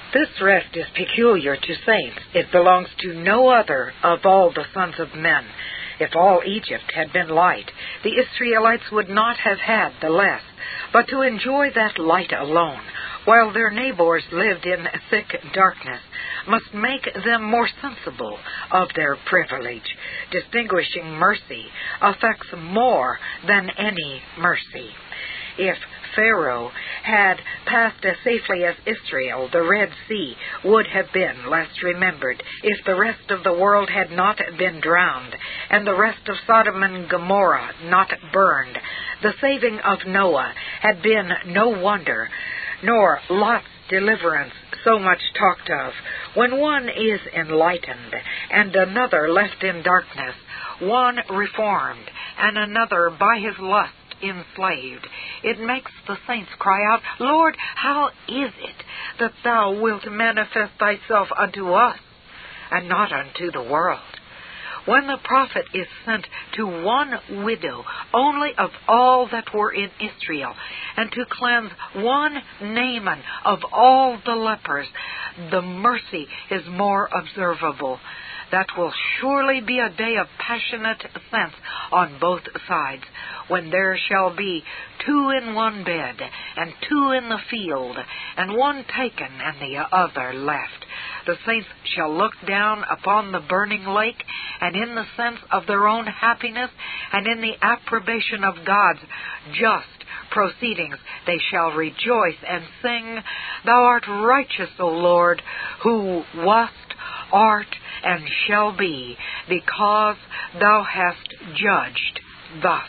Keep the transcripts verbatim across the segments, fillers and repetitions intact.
This rest is peculiar to saints. It belongs to no other of all the sons of men. If all Egypt had been light, the Israelites would not have had the less, but to enjoy that light alone, while their neighbors lived in thick darkness, must make them more sensible of their privilege. Distinguishing mercy affects more than any mercy. If Pharaoh had passed as safely as Israel, the Red Sea would have been less remembered if the rest of the world had not been drowned, and the rest of Sodom and Gomorrah not burned. The saving of Noah had been no wonder, nor Lot's deliverance so much talked of. When one is enlightened, and another left in darkness, one reformed, and another by his lust enslaved, it makes the saints cry out, Lord, how is it that thou wilt manifest thyself unto us, and not unto the world? When the prophet is sent to one widow only of all that were in Israel, and to cleanse one Naaman of all the lepers, the mercy is more observable. That will surely be a day of passionate sense on both sides, when there shall be two in one bed, and two in the field, and one taken and the other left. The saints shall look down upon the burning lake, and in the sense of their own happiness, and in the approbation of God's just proceedings, they shall rejoice and sing, Thou art righteous, O Lord, who wast, art, and shall be, because thou hast judged thus.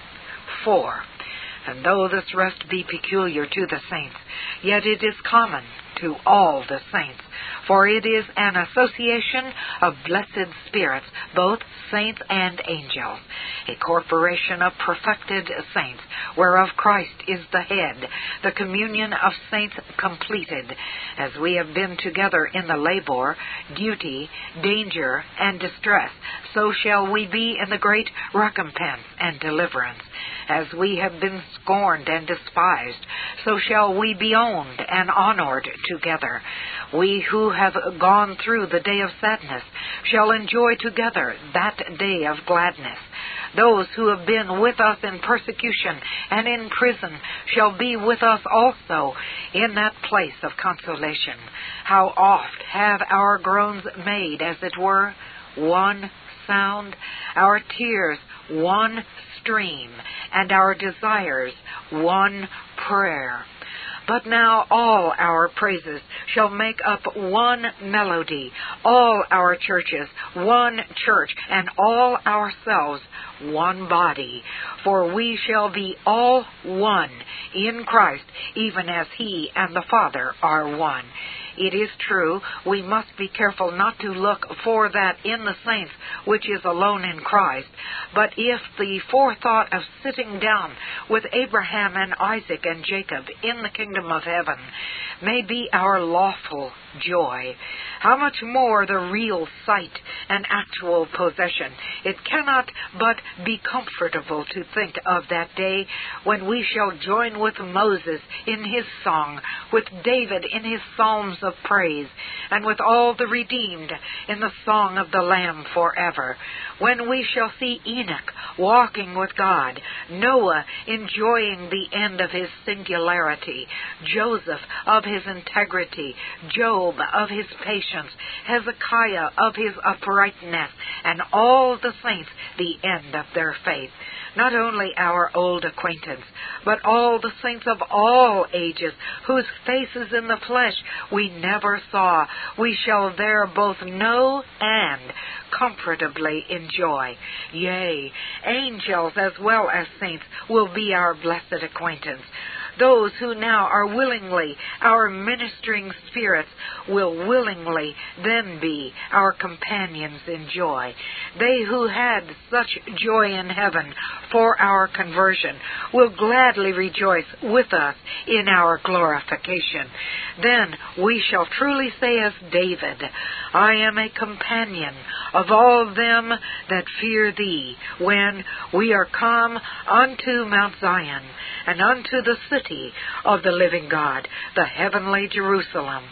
four. And though this rest be peculiar to the saints, yet it is common to all the saints, for it is an association of blessed spirits, both saints and angels, a corporation of perfected saints, whereof Christ is the head, the communion of saints completed. As we have been together in the labor, duty, danger, and distress, so shall we be in the great recompense and deliverance. As we have been scorned and despised, so shall we be owned and honored together. We who have gone through the day of sadness shall enjoy together that day of gladness. Those who have been with us in persecution and in prison shall be with us also in that place of consolation. How oft have our groans made, as it were, one sound, our tears one stream, and our desires one prayer. But now all our praises shall make up one melody, all our churches one church, and all ourselves one body. For we shall be all one in Christ, even as He and the Father are one. It is true, we must be careful not to look for that in the saints which is alone in Christ. But if the forethought of sitting down with Abraham and Isaac and Jacob in the kingdom of heaven may be our lawful joy, how much more the real sight and actual possession? It cannot but be comfortable to think of that day when we shall join with Moses in his song, with David in his psalms of praise, and with all the redeemed in the song of the Lamb forever. When we shall see Enoch walking with God, Noah enjoying the end of his singularity, Joseph of his integrity, Job of his patience, Hezekiah of his uprightness, and all the saints the end of their faith. Not only our old acquaintance, but all the saints of all ages, whose faces in the flesh we never saw, we shall there both know and comfortably enjoy. Yea, angels as well as saints will be our blessed acquaintance. Those who now are willingly our ministering spirits will willingly then be our companions in joy. They who had such joy in heaven for our conversion will gladly rejoice with us in our glorification. Then we shall truly say as David, I am a companion of all them that fear thee, when we are come unto Mount Zion, and unto the city of the living God, the heavenly Jerusalem,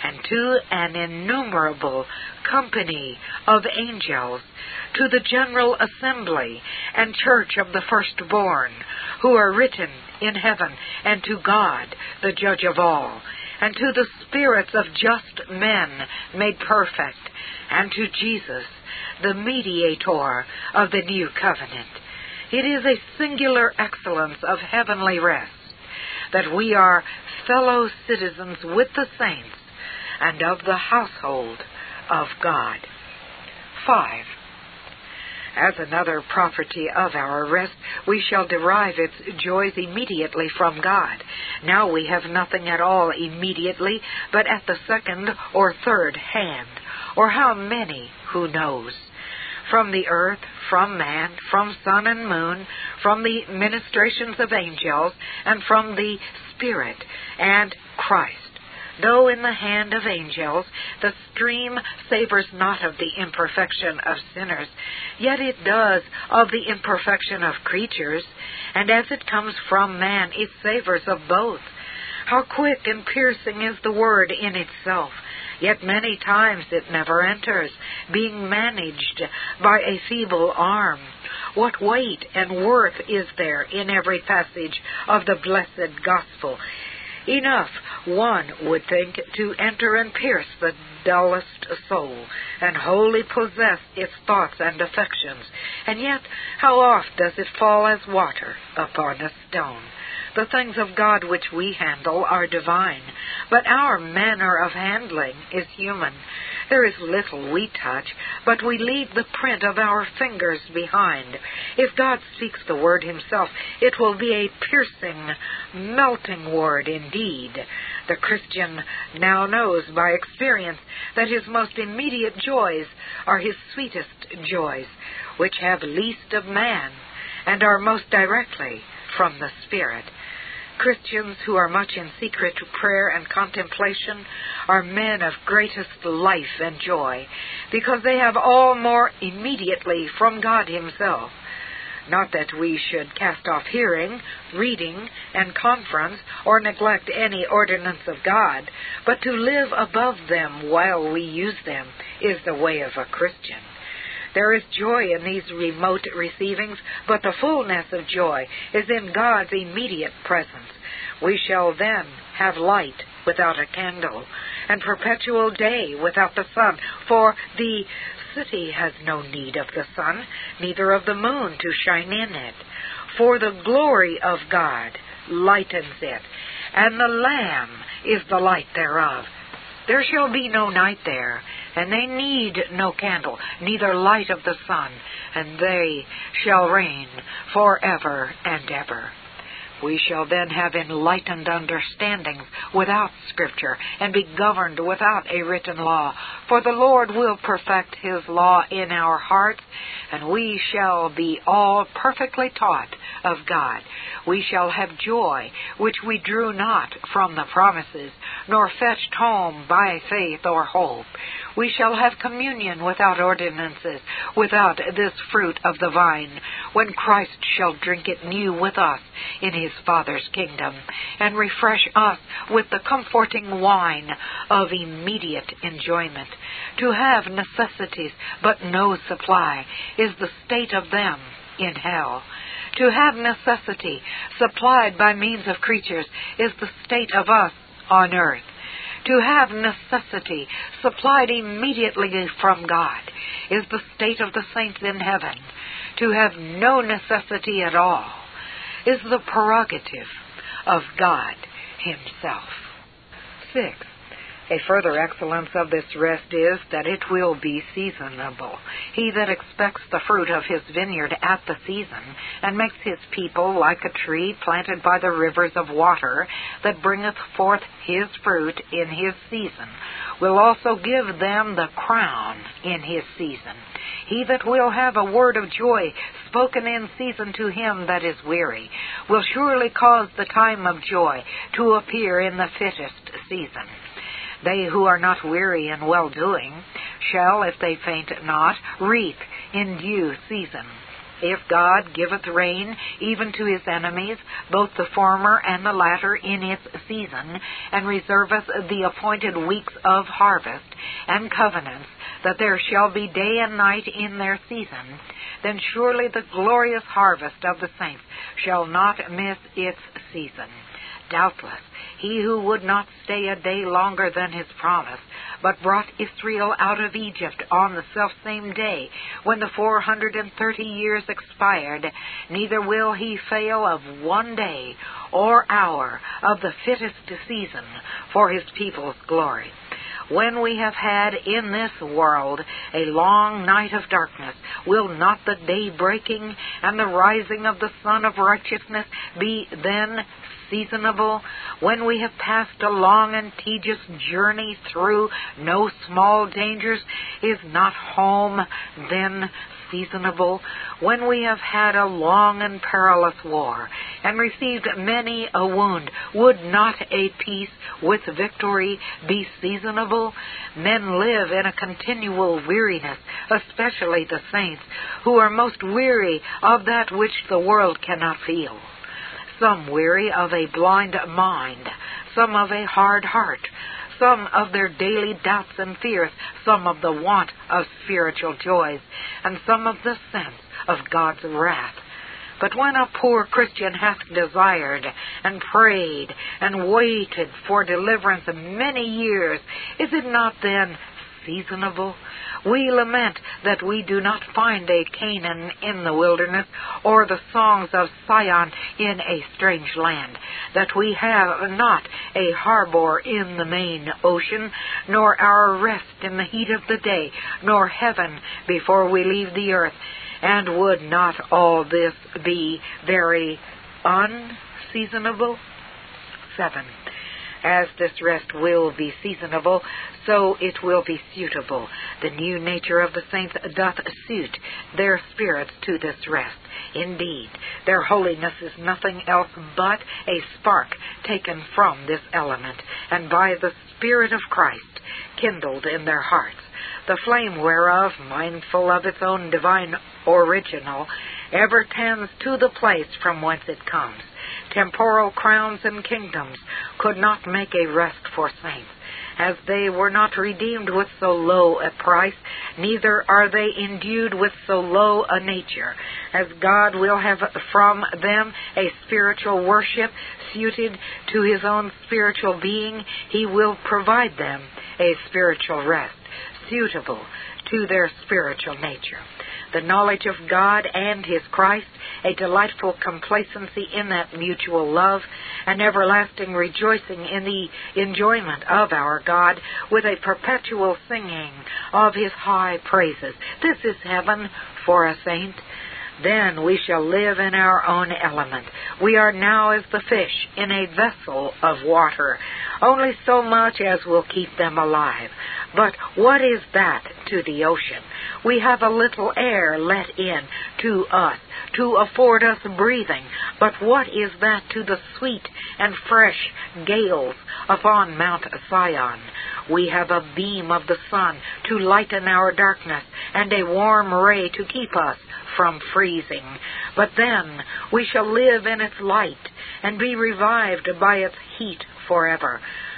and to an innumerable company of angels, to the general assembly and church of the firstborn, who are written in heaven, and to God, the judge of all, and to the spirits of just men made perfect, and to Jesus, the mediator of the new covenant. It is a singular excellence of heavenly rest that we are fellow citizens with the saints and of the household of God. Five. As another property of our rest, we shall derive its joys immediately from God. Now we have nothing at all immediately, but at the second or third hand, or how many, who knows? From the earth, from man, from sun and moon, from the ministrations of angels, and from the Spirit and Christ. Though in the hand of angels the stream savors not of the imperfection of sinners, yet it does of the imperfection of creatures, and as it comes from man, it savors of both. How quick and piercing is the word in itself, yet many times it never enters, being managed by a feeble arm. What weight and worth is there in every passage of the blessed gospel! Enough, one would think, to enter and pierce the dullest soul, and wholly possess its thoughts and affections. And yet, how oft does it fall as water upon a stone? The things of God which we handle are divine, but our manner of handling is human. There is little we touch, but we leave the print of our fingers behind. If God speaks the word himself, it will be a piercing, melting word indeed. The Christian now knows by experience that his most immediate joys are his sweetest joys, which have least of man, and are most directly from the Spirit. Christians who are much in secret prayer and contemplation are men of greatest life and joy, because they have all more immediately from God himself. Not that we should cast off hearing, reading, and conference, or neglect any ordinance of God, but to live above them while we use them is the way of a Christian. There is joy in these remote receivings, but the fullness of joy is in God's immediate presence. We shall then have light without a candle, and perpetual day without the sun, for the city has no need of the sun, neither of the moon to shine in it. For the glory of God lightens it, and the Lamb is the light thereof. There shall be no night there, and they need no candle, neither light of the sun, and they shall reign forever and ever. We shall then have enlightened understandings without Scripture, and be governed without a written law. For the Lord will perfect his law in our hearts, and we shall be all perfectly taught of God. We shall have joy, which we drew not from the promises, nor fetched home by faith or hope. We shall have communion without ordinances, without this fruit of the vine, when Christ shall drink it new with us in his Father's kingdom, and refresh us with the comforting wine of immediate enjoyment. To have necessities but no supply is the state of them in hell. To have necessity supplied by means of creatures is the state of us on earth. To have necessity supplied immediately from God is the state of the saints in heaven. To have no necessity at all is the prerogative of God himself. Six. A further excellence of this rest is that it will be seasonable. He that expects the fruit of his vineyard at the season, and makes his people like a tree planted by the rivers of water, that bringeth forth his fruit in his season, will also give them the crown in his season. He that will have a word of joy spoken in season to him that is weary, will surely cause the time of joy to appear in the fittest season. They who are not weary in well-doing shall, if they faint not, reap in due season. If God giveth rain even to his enemies, both the former and the latter in its season, and reserveth the appointed weeks of harvest, and covenants, that there shall be day and night in their season, then surely the glorious harvest of the saints shall not miss its season. Doubtless, he who would not stay a day longer than his promise, but brought Israel out of Egypt on the selfsame day when the four hundred and thirty years expired, neither will he fail of one day or hour of the fittest season for his people's glory. When we have had in this world a long night of darkness, will not the day breaking and the rising of the sun of righteousness be then seasonable? When we have passed a long and tedious journey through no small dangers, is not home then seasonable? When we have had a long and perilous war, and received many a wound, would not a peace with victory be seasonable? Men live in a continual weariness, especially the saints, who are most weary of that which the world cannot feel. Some weary of a blind mind, some of a hard heart, some of their daily doubts and fears, some of the want of spiritual joys, and some of the sense of God's wrath. But when a poor Christian hath desired and prayed and waited for deliverance many years, is it not then seasonable? We lament that we do not find a Canaan in the wilderness, or the songs of Sion in a strange land, that we have not a harbor in the main ocean, nor our rest in the heat of the day, nor heaven before we leave the earth. And would not all this be very unseasonable? Seven. As this rest will be seasonable, so it will be suitable. The new nature of the saints doth suit their spirits to this rest. Indeed, their holiness is nothing else but a spark taken from this element, and by the Spirit of Christ kindled in their hearts, the flame whereof, mindful of its own divine original, ever tends to the place from whence it comes. Temporal crowns and kingdoms could not make a rest for saints, as they were not redeemed with so low a price, neither are they endued with so low a nature. As God will have from them a spiritual worship suited to his own spiritual being, he will provide them a spiritual rest suitable to their spiritual nature. The knowledge of God and his Christ, a delightful complacency in that mutual love, an everlasting rejoicing in the enjoyment of our God, with a perpetual singing of his high praises. This is heaven for a saint. Then we shall live in our own element. We are now as the fish in a vessel of water, only so much as will keep them alive. But what is that to the ocean? We have a little air let in to us to afford us breathing. But what is that to the sweet and fresh gales upon Mount Sion? We have a beam of the sun to lighten our darkness, and a warm ray to keep us from freezing. But then we shall live in its light, and be revived by its heat forever.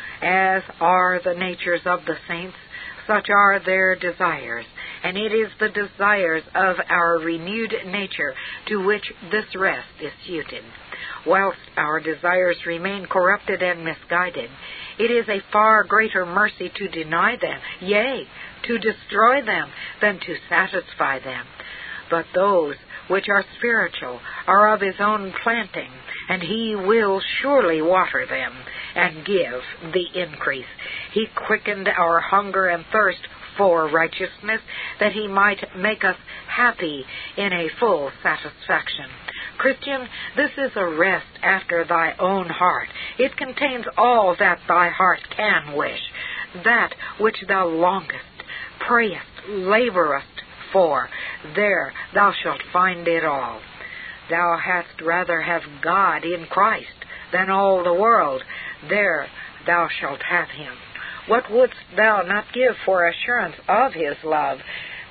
As are the natures of the saints, such are their desires, and it is the desires of our renewed nature to which this rest is suited. Whilst our desires remain corrupted and misguided, it is a far greater mercy to deny them, yea, to destroy them, than to satisfy them. But those which are spiritual are of his own planting, and he will surely water them and give the increase. He quickened our hunger and thirst for righteousness, that he might make us happy in a full satisfaction. Christian, this is a rest after thy own heart. It contains all that thy heart can wish, that which thou longest, prayest, laborest for. There thou shalt find it all. Thou hadst rather have God in Christ than all the world. There thou shalt have him. What wouldst thou not give for assurance of his love?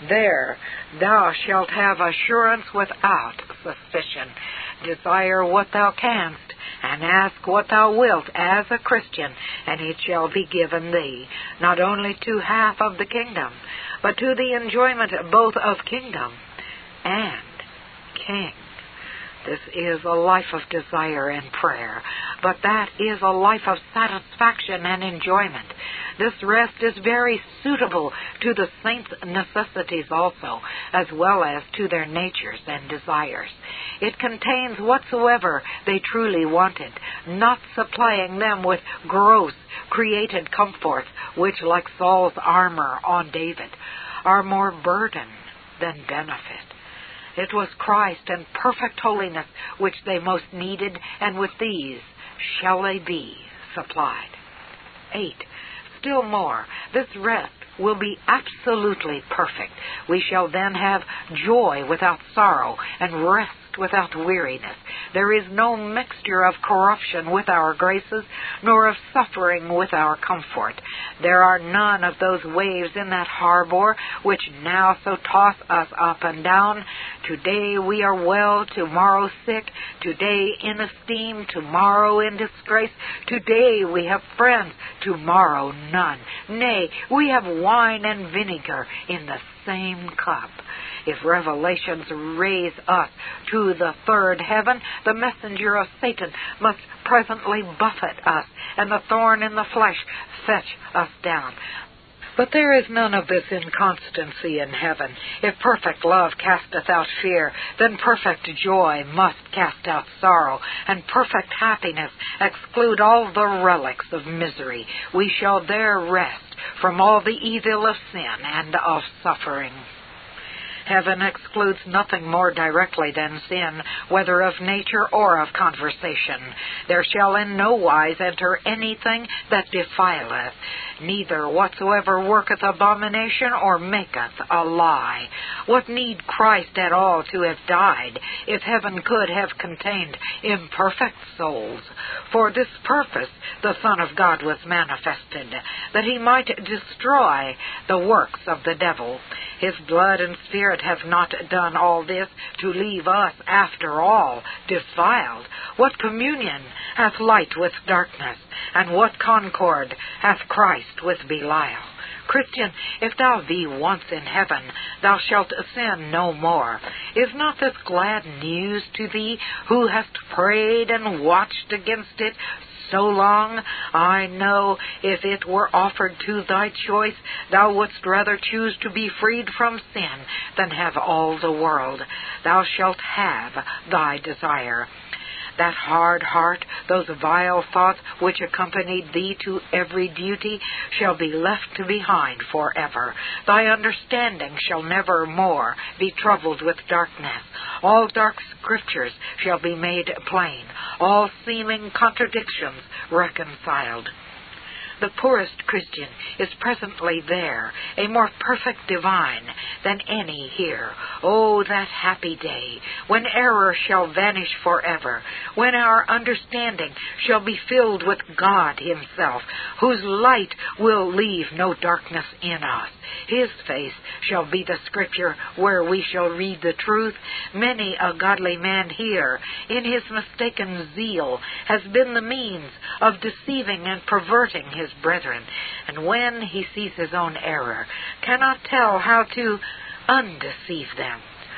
There thou shalt have assurance without suspicion. Desire what thou canst, and ask what thou wilt as a Christian, and it shall be given thee, not only to half of the kingdom, but to the enjoyment both of kingdom and king. This is a life of desire and prayer, but that is a life of satisfaction and enjoyment. This rest is very suitable to the saints' necessities also, as well as to their natures and desires. It contains whatsoever they truly wanted, not supplying them with gross, created comforts, which, like Saul's armor on David, are more burden than benefit. It was Christ and perfect holiness which they most needed, and with these shall they be supplied. Eight. Still more, this rest will be absolutely perfect. We shall then have joy without sorrow and rest without weariness. There is no mixture of corruption with our graces, nor of suffering with our comfort. There are none of those waves in that harbor which now so toss us up and down. Today we are well, tomorrow sick, today in esteem, tomorrow in disgrace. Today we have friends, tomorrow none. Nay, we have wine and vinegar in the same cup. If revelations raise us to the third heaven, the messenger of Satan must presently buffet us, and the thorn in the flesh fetch us down. But there is none of this inconstancy in heaven. If perfect love casteth out fear, then perfect joy must cast out sorrow, and perfect happiness exclude all the relics of misery. We shall there rest from all the evil of sin and of suffering. Heaven excludes nothing more directly than sin, whether of nature or of conversation. There shall in no wise enter anything that defileth, neither whatsoever worketh abomination or maketh a lie. What need Christ at all to have died, if heaven could have contained imperfect souls? For this purpose the Son of God was manifested, that he might destroy the works of the devil. His blood and spirit have not done all this to leave us, after all, defiled. What communion hath light with darkness, and what concord hath Christ with Belial? Christian, if thou be once in heaven, thou shalt sin no more. Is not this glad news to thee, who hast prayed and watched against it so long? I know, if it were offered to thy choice, thou wouldst rather choose to be freed from sin than have all the world. Thou shalt have thy desire. That hard heart, those vile thoughts which accompanied thee to every duty, shall be left behind forever. Thy understanding shall never more be troubled with darkness. All dark scriptures shall be made plain, all seeming contradictions reconciled. The poorest Christian is presently there, a more perfect divine than any here. Oh, that happy day, when error shall vanish forever, when our understanding shall be filled with God himself, whose light will leave no darkness in us. His face shall be the scripture where we shall read the truth. Many a godly man here, in his mistaken zeal, has been the means of deceiving and perverting his brethren, and when he sees his own error, cannot tell how to undeceive them.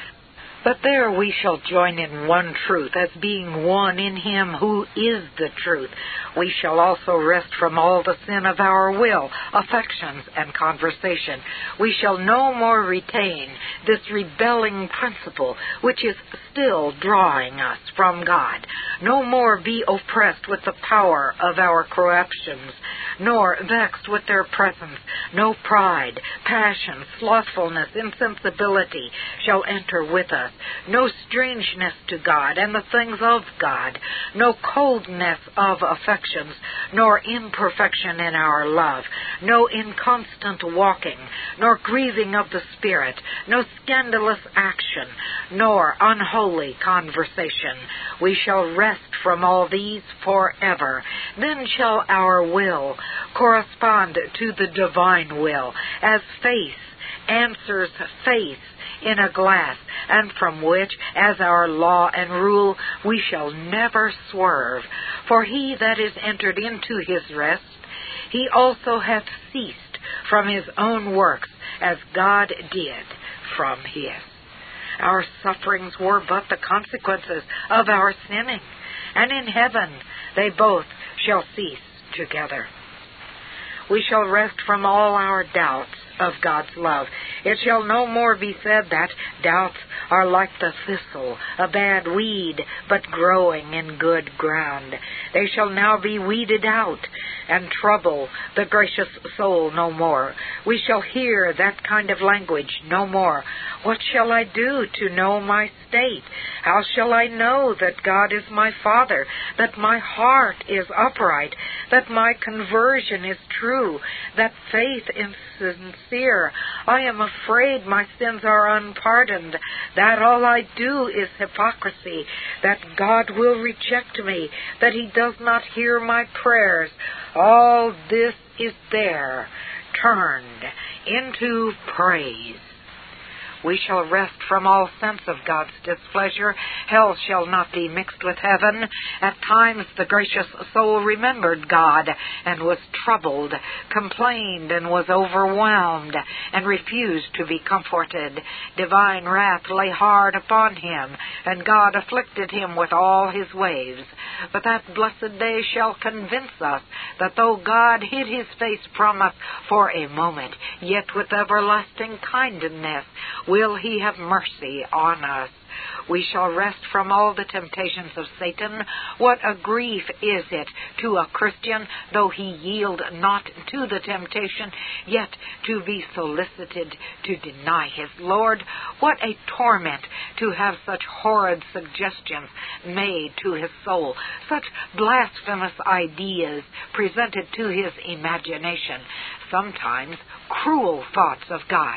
But there we shall join in one truth, as being one in him who is the truth. We shall also rest from all the sin of our will, affections, and conversation. We shall no more retain this rebelling principle which is still drawing us from God, no more be oppressed with the power of our corruptions, nor vexed with their presence. No pride, passion, slothfulness, insensibility shall enter with us. No strangeness to God and the things of God, no coldness of affections, nor imperfection in our love, no inconstant walking, nor grieving of the Spirit, no scandalous action, nor unholy conversation. We shall rest from all these forever. Then shall our will correspond to the divine will, as faith answers faith in a glass, and from which, as our law and rule, we shall never swerve. For he that is entered into his rest, he also hath ceased from his own works, as God did from his. Our sufferings were but the consequences of our sinning, and in heaven they both shall cease together. We shall rest from all our doubts of God's love. It shall no more be said that doubts are like the thistle, a bad weed, but growing in good ground. They shall now be weeded out, and trouble the gracious soul no more. We shall hear that kind of language no more. What shall I do to know my state? How shall I know that God is my Father, that my heart is upright, that my conversion is true, that faith is sincere? I am afraid my sins are unpardoned, that all I do is hypocrisy, that God will reject me, that he does not hear my prayers. All this is there, turned into praise. We shall rest from all sense of God's displeasure. Hell shall not be mixed with heaven. At times the gracious soul remembered God and was troubled, complained and was overwhelmed, and refused to be comforted. Divine wrath lay hard upon him, and God afflicted him with all his waves. But that blessed day shall convince us that though God hid his face from us for a moment, yet with everlasting kindness will he have mercy on us. We shall rest from all the temptations of Satan. What a grief is it to a Christian, though he yield not to the temptation, yet to be solicited to deny his Lord. What a torment to have such horrid suggestions made to his soul, such blasphemous ideas presented to his imagination, sometimes cruel thoughts of God,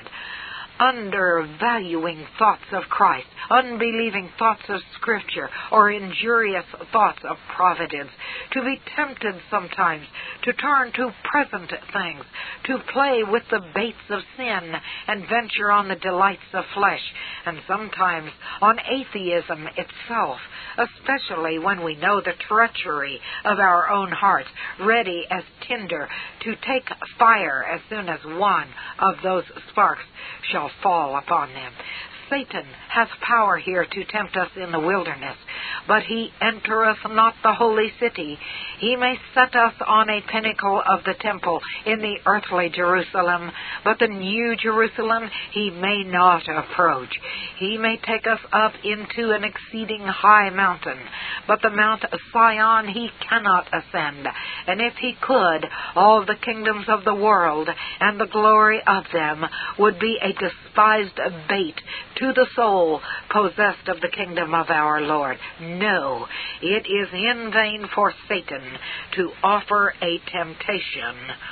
undervaluing thoughts of Christ, unbelieving thoughts of Scripture, or injurious thoughts of providence, to be tempted sometimes to turn to present things, to play with the baits of sin and venture on the delights of flesh, and sometimes on atheism itself, especially when we know the treachery of our own hearts, ready as tinder to take fire as soon as one of those sparks shall fall upon them. Satan hath power here to tempt us in the wilderness, but he entereth not the holy city. He may set us on a pinnacle of the temple in the earthly Jerusalem, but the new Jerusalem he may not approach. He may take us up into an exceeding high mountain, but the Mount Sion he cannot ascend. And if he could, all the kingdoms of the world and the glory of them would be a despised bait to the soul possessed of the kingdom of our Lord. No, it is in vain for Satan to offer a temptation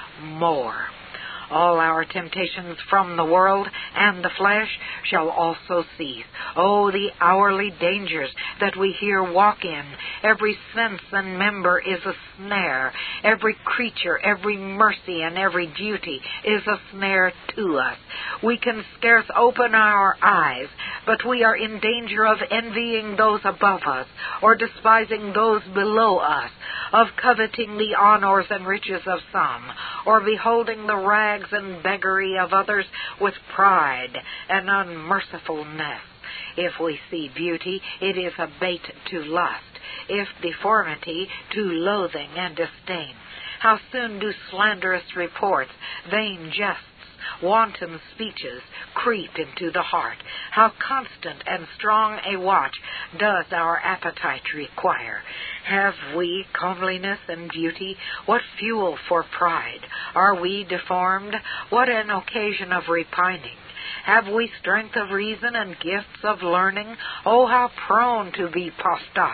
more. All our temptations from the world and the flesh shall also cease. Oh, the hourly dangers that we here walk in. Every sense and member is a snare. Every creature, every mercy, and every duty is a snare to us. We can scarce open our eyes, but we are in danger of envying those above us, or despising those below us, of coveting the honors and riches of some, or beholding the rags and beggary of others with pride and unmercifulness. If we see beauty, it is a bait to lust. If deformity, to loathing and disdain. How soon do slanderous reports, vain jests, wanton speeches creep into the heart. How constant and strong a watch does our appetite require. Have we comeliness and beauty? What fuel for pride? Are we deformed? What an occasion of repining? Have we strength of reason and gifts of learning? Oh, how prone to be puffed up!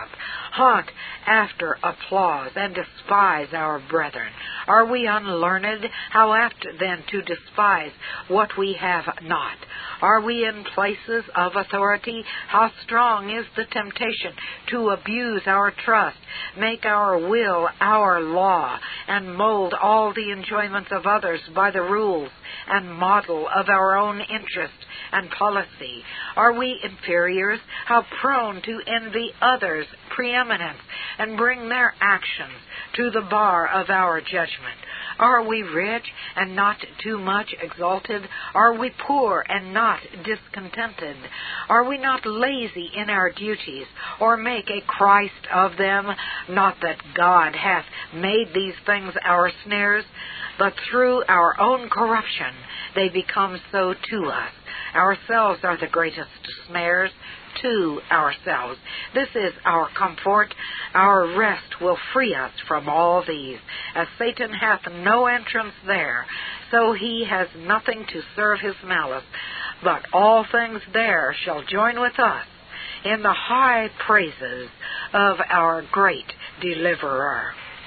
hunt after applause, and despise our brethren? Are we unlearned? How apt then to despise what we have not? Are we in places of authority? How strong is the temptation to abuse our trust, make our will our law, and mold all the enjoyments of others by the rules and model of our own interest and policy? Are we inferiors? How prone to envy others' preeminence and bring their actions to the bar of our judgment? Are we rich and not too much exalted? Are we poor and not discontented? Are we not lazy in our duties, or make a Christ of them? Not that God hath made these things our snares, but through our own corruption they become so to us. Ourselves are the greatest snares to ourselves. This is our comfort. Our rest will free us from all these. As Satan hath no entrance there, so he has nothing to serve his malice. But all things there shall join with us in the high praises of our great Deliverer.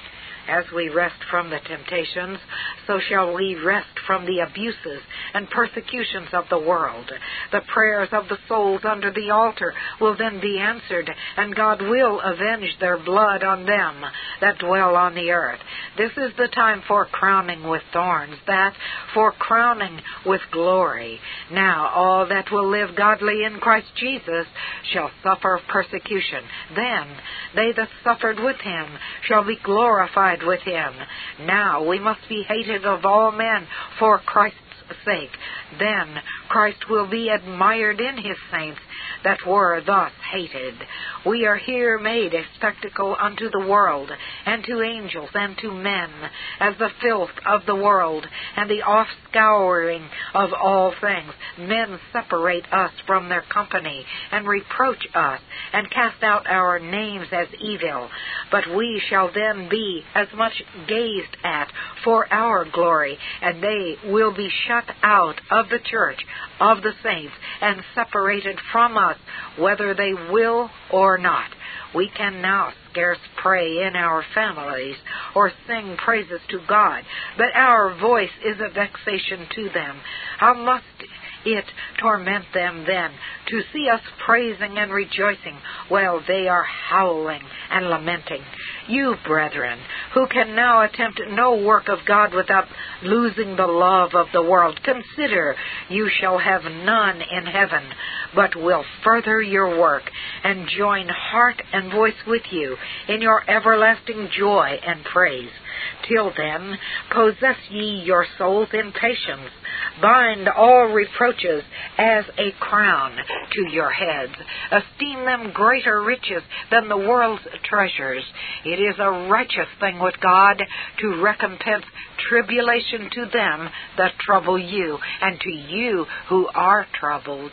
As we rest from the temptations, so shall we rest from the abuses and persecutions of the world. The prayers of the souls under the altar will then be answered, and God will avenge their blood on them that dwell on the earth. This is the time for crowning with thorns, that for crowning with glory. Now all that will live godly in Christ Jesus shall suffer persecution. Then they that suffered with him shall be glorified with him. Now we must be hated of all men for Christ's sake. Then Christ will be admired in his saints that were thus hated. We are here made a spectacle unto the world, and to angels, and to men, as the filth of the world, and the offscouring of all things. Men separate us from their company, and reproach us, and cast out our names as evil. But we shall then be as much gazed at for our glory, and they will be shut out of the church of the saints, and separated from us, whether they will or not. We can now scarce pray in our families or sing praises to God, but our voice is a vexation to them. How must it torment them then to see us praising and rejoicing while they are howling and lamenting? You, brethren, who can now attempt no work of God without losing the love of the world, consider you shall have none in heaven, but will further your work and join heart and voice with you in your everlasting joy and praise. Till then, possess ye your souls in patience. Bind all reproaches as a crown to your heads. Esteem them greater riches than the world's treasures. It is a righteous thing with God to recompense tribulation to them that trouble you, and to you who are troubled,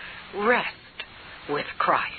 rest with Christ.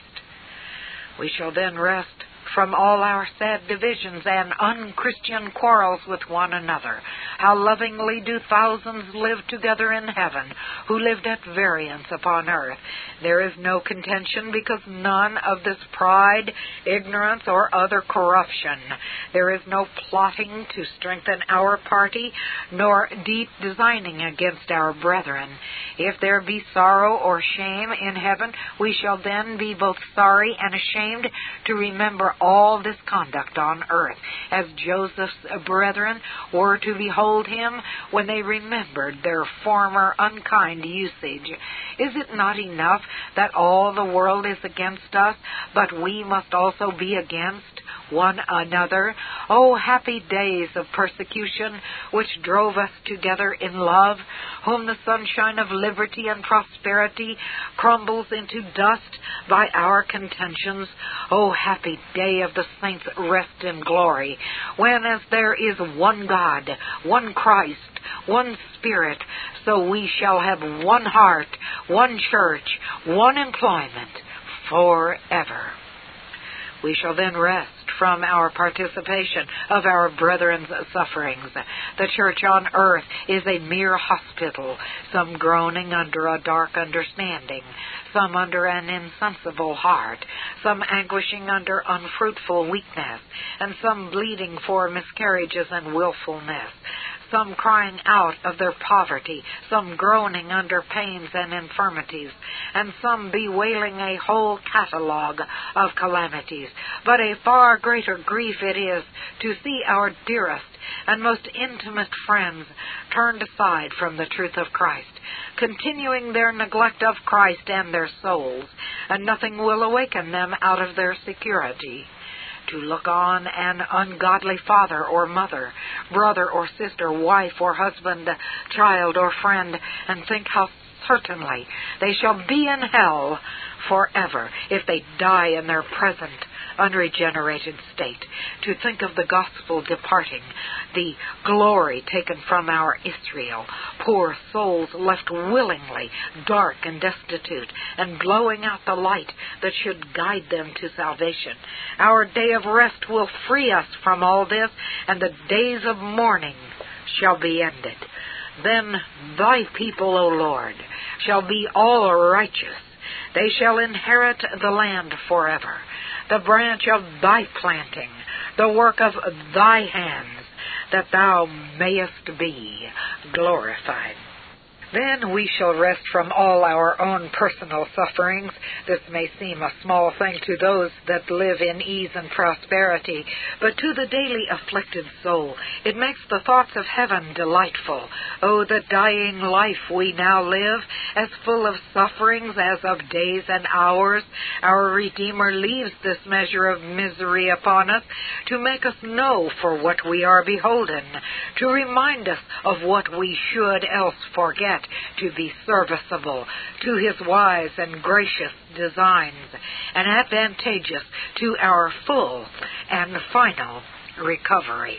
We shall then rest from all our sad divisions and unchristian quarrels with one another. How lovingly do thousands live together in heaven, who lived at variance upon earth. There is no contention, because none of this pride, ignorance, or other corruption. There is no plotting to strengthen our party, nor deep designing against our brethren. If there be sorrow or shame in heaven, we shall then be both sorry and ashamed to remember all this conduct on earth, as Joseph's brethren were to behold him when they remembered their former unkind usage. Is it not enough that all the world is against us, but we must also be against one another? Oh, happy days of persecution, which drove us together in love, whom the sunshine of liberty and prosperity crumbles into dust by our contentions. Oh, happy day of the saints' rest in glory, when as there is one God, one Christ, one Spirit, so we shall have one heart, one church, one employment forever. We shall then rest from our participation of our brethren's sufferings. The church on earth is a mere hospital, some groaning under a dark understanding, some under an insensible heart, some anguishing under unfruitful weakness, and some bleeding for miscarriages and willfulness, some crying out of their poverty, some groaning under pains and infirmities, and some bewailing a whole catalogue of calamities. But a far greater grief it is to see our dearest and most intimate friends turned aside from the truth of Christ, continuing their neglect of Christ and their souls, and nothing will awaken them out of their security. To look on an ungodly father or mother, brother or sister, wife or husband, child or friend, and think how certainly they shall be in hell forever if they die in their present unregenerated state. To think of the gospel departing, the glory taken from our Israel, poor souls left willingly dark and destitute, and blowing out the light that should guide them to salvation. Our day of rest will free us from all this, and the days of mourning shall be ended. Then thy people, O Lord, shall be all righteous. They shall inherit the land forever, the branch of thy planting, the work of thy hands, that thou mayest be glorified. Then we shall rest from all our own personal sufferings. This may seem a small thing to those that live in ease and prosperity, but to the daily afflicted soul it makes the thoughts of heaven delightful. Oh, the dying life we now live, as full of sufferings as of days and hours. Our Redeemer leaves this measure of misery upon us to make us know for what we are beholden, to remind us of what we should else forget, to be serviceable to his wise and gracious designs, and advantageous to our full and final recovery.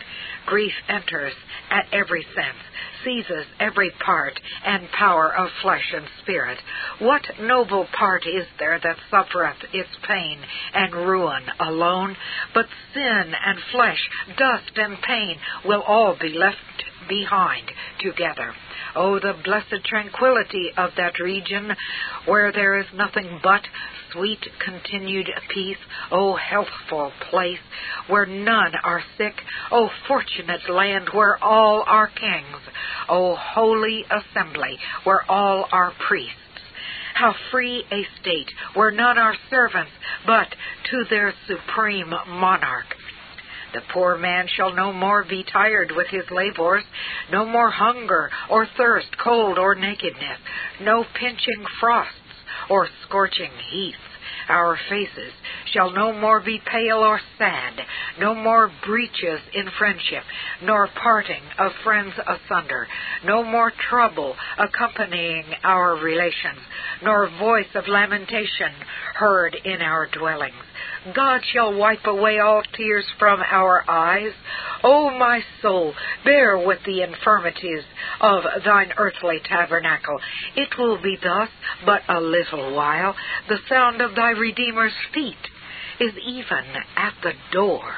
Grief enters at every sense, seizes every part and power of flesh and spirit. What noble part is there that suffereth its pain and ruin alone? But sin and flesh, dust and pain will all be left behind together. Oh, the blessed tranquility of that region where there is nothing but sweet continued peace. Oh, healthful place where none are sick. Oh, fortunate land where all are kings. Oh, holy assembly where all are priests. How free a state where none are servants but to their supreme monarch. The poor man shall no more be tired with his labors, no more hunger or thirst, cold or nakedness, no pinching frosts or scorching heats. Our faces shall no more be pale or sad, no more breaches in friendship, nor parting of friends asunder, no more trouble accompanying our relations, nor voice of lamentation heard in our dwellings. God shall wipe away all tears from our eyes. O my soul, bear with the infirmities of thine earthly tabernacle. It will be thus but a little while. The sound of thy Redeemer's feet is even at the door.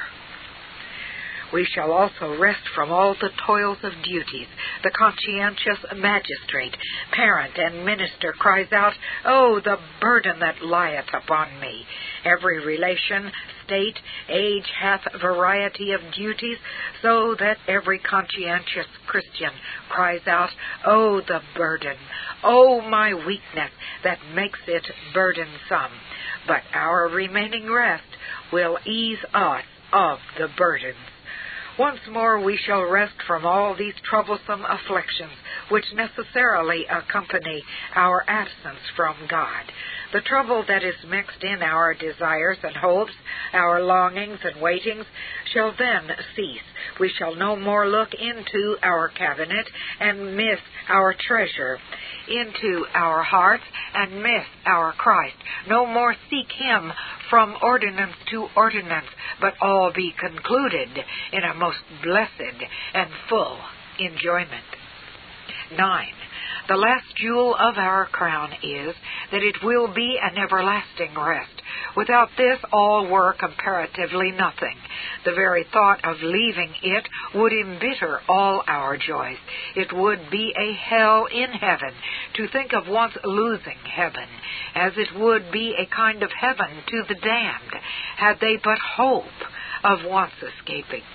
We shall also rest from all the toils of duties. The conscientious magistrate, parent, and minister cries out, "Oh, the burden that lieth upon me!" Every relation, state, age hath variety of duties, so that every conscientious Christian cries out, "Oh, the burden! Oh, my weakness that makes it burdensome!" But our remaining rest will ease us of the burdens. Once more we shall rest from all these troublesome afflictions which necessarily accompany our absence from God. The trouble that is mixed in our desires and hopes, our longings and waitings, shall then cease. We shall no more look into our cabinet and miss our treasure, into our hearts and miss our Christ. No more seek him from ordinance to ordinance, but all be concluded in a most blessed and full enjoyment. nine. The last jewel of our crown is that it will be an everlasting rest. Without this, all were comparatively nothing. The very thought of leaving it would embitter all our joys. It would be a hell in heaven to think of once losing heaven, as it would be a kind of heaven to the damned, had they but hope of once escaping.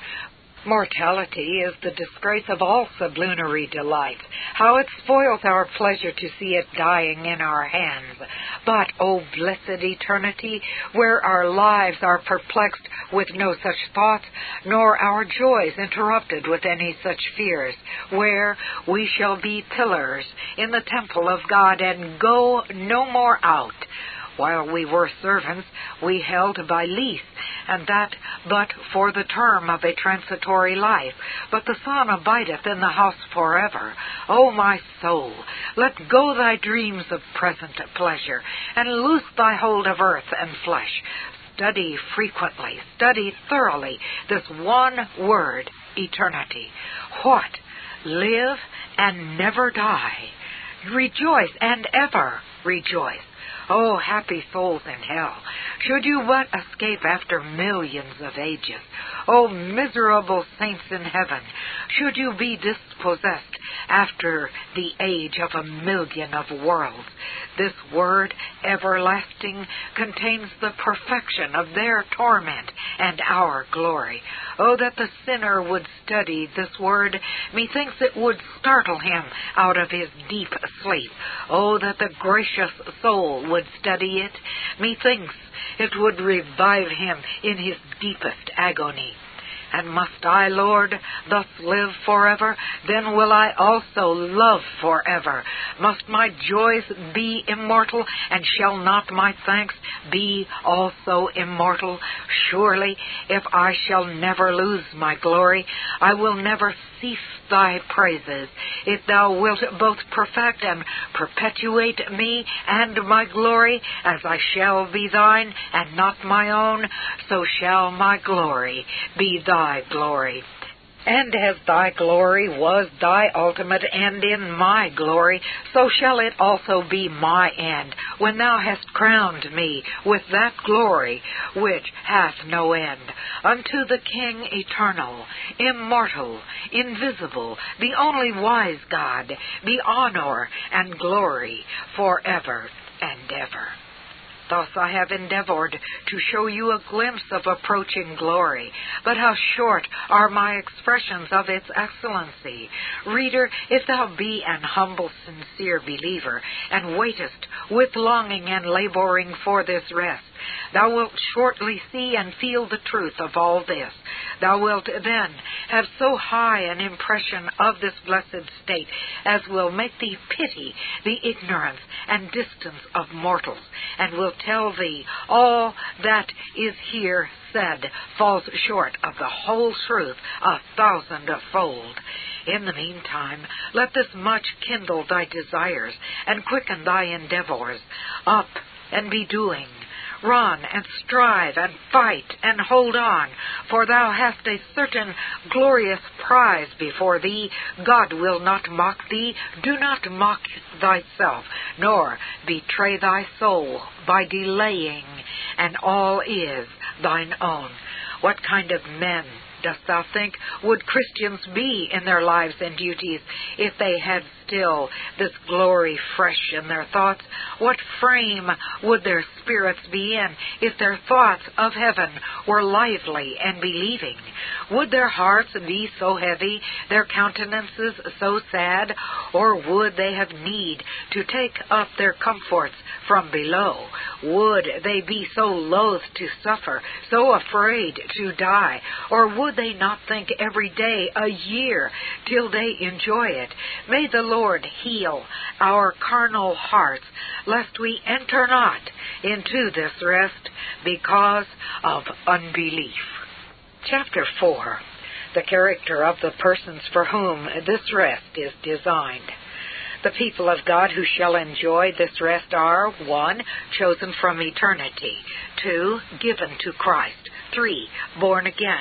Mortality is the disgrace of all sublunary delights. How it spoils our pleasure to see it dying in our hands. But, O blessed eternity, where our lives are perplexed with no such thoughts, nor our joys interrupted with any such fears, where we shall be pillars in the temple of God and go no more out. While we were servants, we held by lease, and that but for the term of a transitory life. But the Son abideth in the house forever. O my soul, let go thy dreams of present pleasure, and loose thy hold of earth and flesh. Study frequently, study thoroughly this one word, eternity. What? Live and never die. Rejoice and ever rejoice. Oh, happy souls in hell, should you but escape after millions of ages. Oh, miserable saints in heaven, should you be dispossessed after the age of a million of worlds. This word, everlasting, contains the perfection of their torment and our glory. Oh, that the sinner would study this word. Methinks it would startle him out of his deep sleep. Oh, that the gracious soul would study it. Methinks it would revive him in his deepest agony. And must I, Lord, thus live forever? Then will I also love forever. Must my joys be immortal, and shall not my thanks be also immortal? Surely, if I shall never lose my glory, I will never cease thy praises. If thou wilt both perfect and perpetuate me and my glory, as I shall be thine and not my own, so shall my glory be thy glory. And as thy glory was thy ultimate end in my glory, so shall it also be my end, when thou hast crowned me with that glory which hath no end. Unto the King eternal, immortal, invisible, the only wise God, be honor and glory forever and ever. Thus I have endeavored to show you a glimpse of approaching glory, but how short are my expressions of its excellency. Reader, if thou be an humble, sincere believer, and waitest with longing and laboring for this rest, thou wilt shortly see and feel the truth of all this. Thou wilt then have so high an impression of this blessed state as will make thee pity the ignorance and distance of mortals, and will tell thee all that is here said falls short of the whole truth a thousandfold. In the meantime, let this much kindle thy desires, and quicken thy endeavors. Up and be doing. Run and strive and fight and hold on, for thou hast a certain glorious prize before thee. God will not mock thee. Do not mock thyself, nor betray thy soul by delaying, and all is thine own. What kind of men, dost thou think, would Christians be in their lives and duties if they had still this glory fresh in their thoughts? What frame would their spirits be in if their thoughts of heaven were lively and believing? Would their hearts be so heavy, their countenances so sad, or would they have need to take up their comforts from below? Would they be so loath to suffer, so afraid to die, or would they not think every day a year till they enjoy it? May the Lord heal our carnal hearts, lest we enter not into this rest because of unbelief. Chapter four. The character of the persons for whom this rest is designed. The people of God who shall enjoy this rest are: one. Chosen from eternity. two. Given to Christ. three. Born again.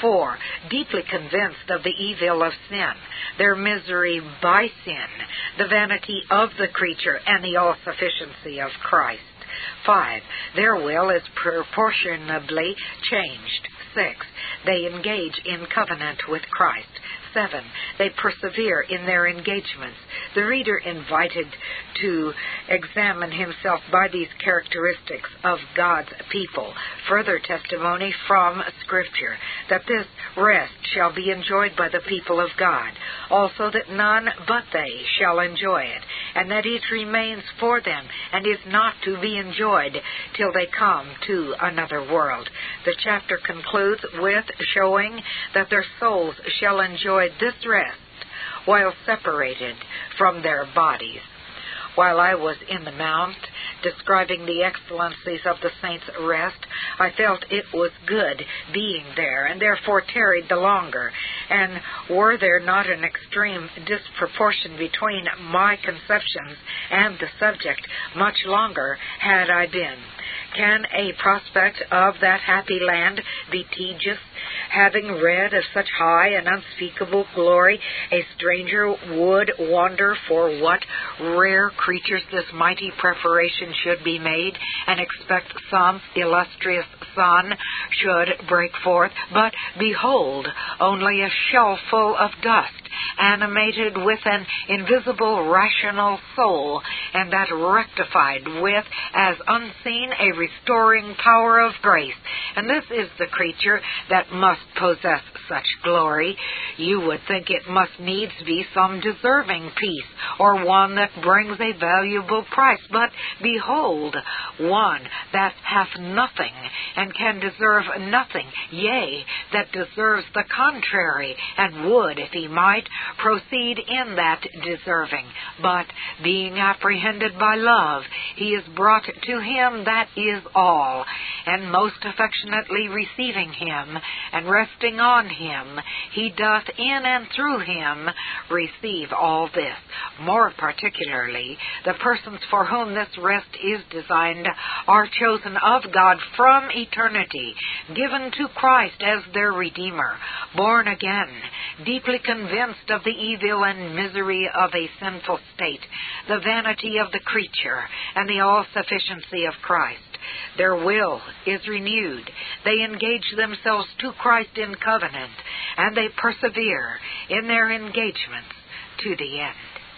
Four, deeply convinced of the evil of sin, their misery by sin, the vanity of the creature, and the all-sufficiency of Christ. Five, their will is proportionably changed. Six, they engage in covenant with Christ. Seven, they persevere in their engagements. The reader invited to examine himself by these characteristics of God's people. Further testimony from Scripture that this rest shall be enjoyed by the people of God. Also that none but they shall enjoy it, and that it remains for them and is not to be enjoyed till they come to another world. The chapter concludes with showing that their souls shall enjoy this rest while separated from their bodies. While I was in the Mount, describing the excellencies of the saints' rest, I felt it was good being there, and therefore tarried the longer. And were there not an extreme disproportion between my conceptions and the subject, much longer had I been. Can a prospect of that happy land be tedious? Having read of such high and unspeakable glory, a stranger would wonder for what rare creatures this mighty preparation should be made, and expect some illustrious sun should break forth. But behold, only a shell full of dust, animated with an invisible rational soul, and that rectified with as unseen a restoring power of grace. And this is the creature that must possess such glory. You would think it must needs be some deserving piece, or one that brings a valuable price. But behold, one that hath nothing, and can deserve nothing, yea, that deserves the contrary, and would, if he might, proceed in that deserving. But being apprehended by love, he is brought to him that is all, and most affectionately receiving him, and resting on him, he doth in and through him receive all this. More particularly, the persons for whom this rest is designed are chosen of God from eternity, given to Christ as their Redeemer, born again, deeply convinced of the evil and misery of a sinful state, the vanity of the creature, and the all-sufficiency of Christ. Their will is renewed. They engage themselves to Christ in covenant, and they persevere in their engagements to the end.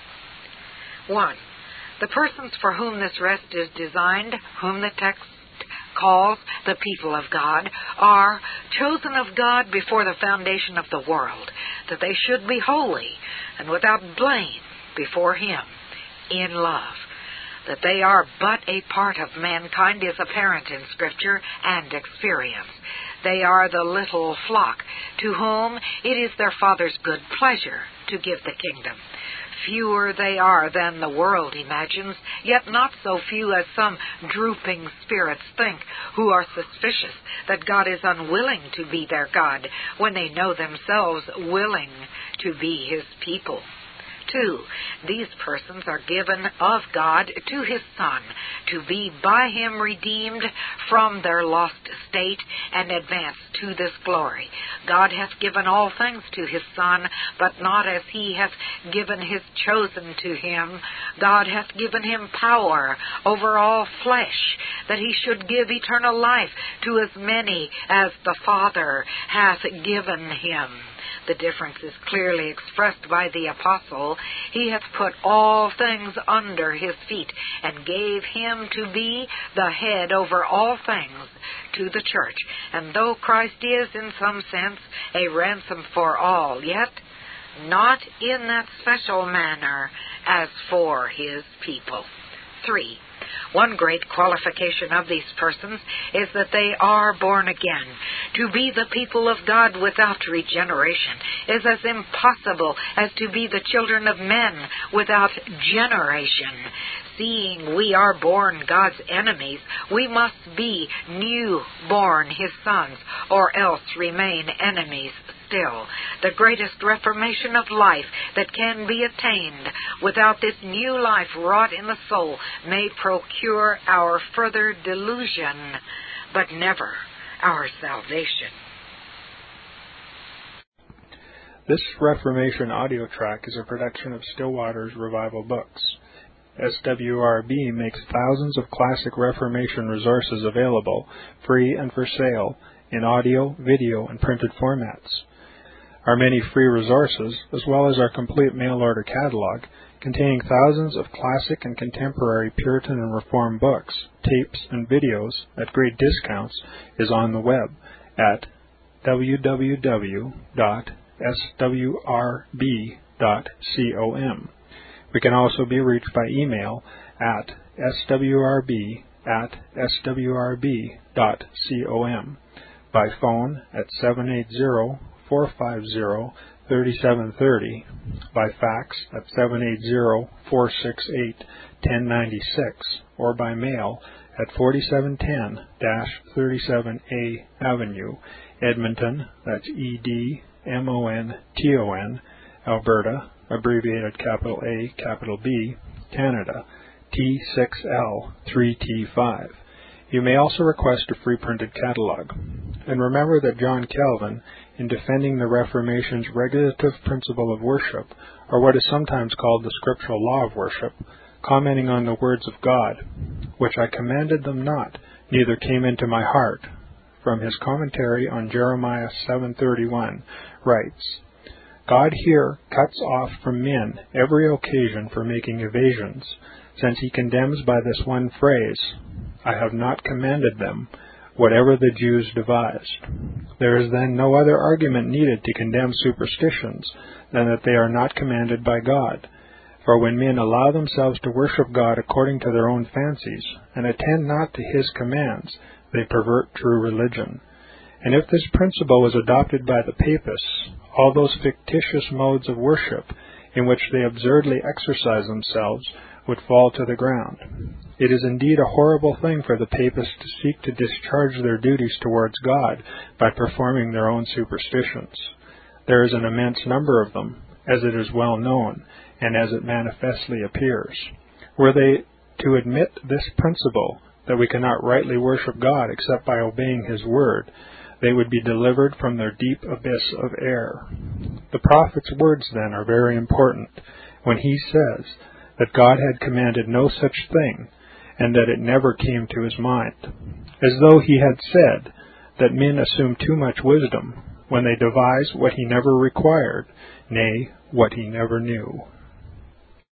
One, the persons for whom this rest is designed, whom the text calls the people of God, are chosen of God before the foundation of the world, that they should be holy and without blame before him in love. That they are but a part of mankind is apparent in Scripture and experience. They are the little flock to whom it is their Father's good pleasure to give the kingdom. Fewer they are than the world imagines, yet not so few as some drooping spirits think, who are suspicious that God is unwilling to be their God, when they know themselves willing to be his people. Two, these persons are given of God to his Son, to be by him redeemed from their lost state and advance to this glory. God hath given all things to his Son, but not as he hath given his chosen to him. God hath given him power over all flesh, that he should give eternal life to as many as the Father hath given him. The difference is clearly expressed by the apostle. He hath put all things under his feet, and gave him to be the head over all things to the church. And though Christ is, in some sense, a ransom for all, yet not in that special manner as for his people. Three, one great qualification of these persons is that they are born again. To be the people of God without regeneration is as impossible as to be the children of men without generation. Seeing we are born God's enemies, we must be new-born his sons, or else remain enemies still. The greatest reformation of life that can be attained without this new life wrought in the soul may procure our further delusion, but never our salvation. This Reformation audio track is a production of Stillwater's Revival Books. S W R B makes thousands of classic Reformation resources available, free and for sale, in audio, video, and printed formats. Our many free resources, as well as our complete mail-order catalog, containing thousands of classic and contemporary Puritan and Reformed books, tapes, and videos at great discounts, is on the web at w w w dot s w r b dot com. We can also be reached by email at s w r b at s w r b dot com, by phone at seven eight zero, four five zero, three seven three zero, by fax at seven eight zero, four six eight, one zero nine six, or by mail at forty-seven ten thirty-seven A Avenue, Edmonton, that's E D M O N T O N, Alberta, abbreviated capital A, capital B, Canada, T six L three T five. You may also request a free printed catalog. And remember that John Calvin, in defending the Reformation's regulative principle of worship, or what is sometimes called the scriptural law of worship, commenting on the words of God, which I commanded them not, neither came into my heart, from his commentary on Jeremiah seven thirty-one, writes, God here cuts off from men every occasion for making evasions, since he condemns by this one phrase, I have not commanded them, whatever the Jews devised. There is then no other argument needed to condemn superstitions than that they are not commanded by God. For when men allow themselves to worship God according to their own fancies, and attend not to his commands, they pervert true religion. And if this principle was adopted by the papists, all those fictitious modes of worship in which they absurdly exercise themselves would fall to the ground. It is indeed a horrible thing for the papists to seek to discharge their duties towards God by performing their own superstitions. There is an immense number of them, as it is well known, and as it manifestly appears. Were they to admit this principle, that we cannot rightly worship God except by obeying his word, they would be delivered from their deep abyss of error. The prophet's words, then, are very important, when he says that God had commanded no such thing, and that it never came to his mind, as though he had said that men assume too much wisdom when they devise what he never required, nay, what he never knew.